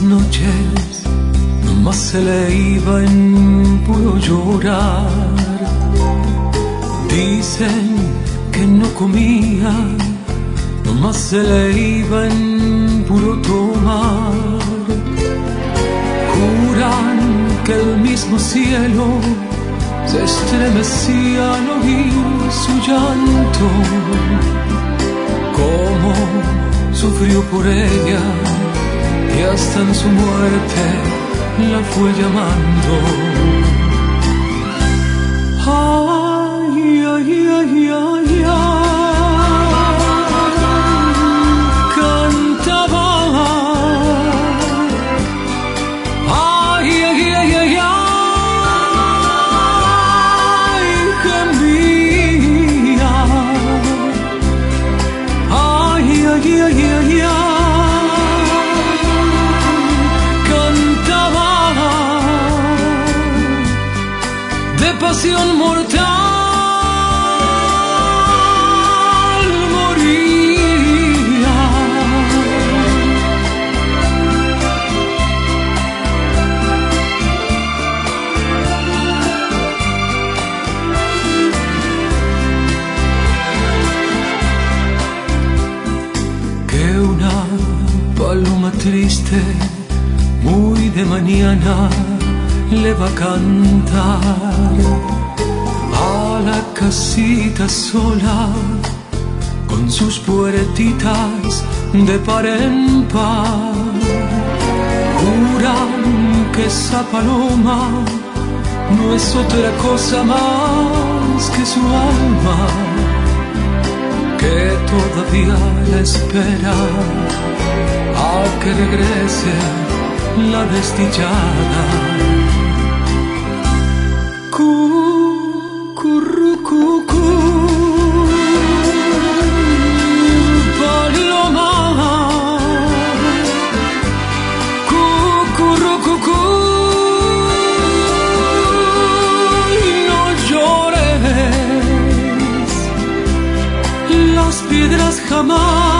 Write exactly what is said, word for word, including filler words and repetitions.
noches nomás se le iba en puro llorar. Dicen que no comía, nomás se le iba en puro tomar. Juran que el mismo cielo se estremecía al oír su llanto. Cómo sufrió por ella y hasta en su muerte la fue llamando. Ay, ay, ay, ay, ay, cantaba. Ay, ay, ay, ay, ay, gemía. Ay, ay, ay, ay, ay. Pasión mortal moría. Que una paloma triste muy de mañana le va a cantar a la casita sola con sus puertitas de par en par. Juran que esa paloma no es otra cosa más que su alma, que todavía la espera a que regrese la desdichada. Piedras jamás